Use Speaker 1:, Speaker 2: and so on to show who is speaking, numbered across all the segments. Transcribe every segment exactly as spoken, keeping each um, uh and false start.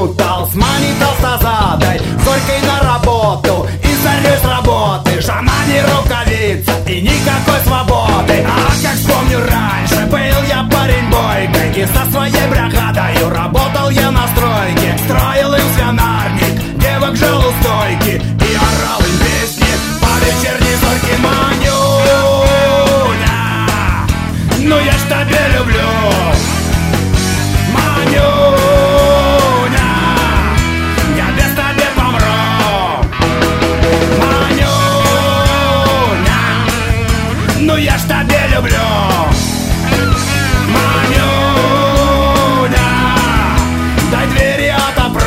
Speaker 1: спутал с Маней толстозадой, Зорькой на работу и зарей с работы. Жена не рукавица и никакой свободы. А как вспомню раньше, был я парень бойкой, и со своей бригадою работал я на стройке. Строил им свинарник, девок жил у стойки и орал им песни по вечерней зорьке. Манюня, ну я ж тебя люблю. Манюня, я без тебя помру. Манюня, ну я ж тебя люблю. Манюня, дай двери отопру.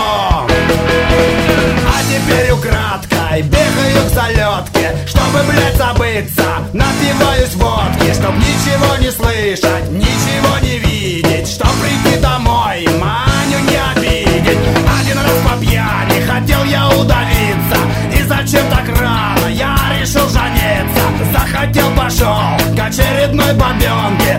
Speaker 1: А теперь украдкой бегаю к залетке, чтобы, блядь, забыться. Напиваюсь водки, чтоб ничего не слышать, ничего не видеть, чтоб прийти домой, Маню не обидеть. Один раз по пьяни хотел я удавиться, и зачем так рано я решил жениться. Захотел, пошел к очередной бабенке,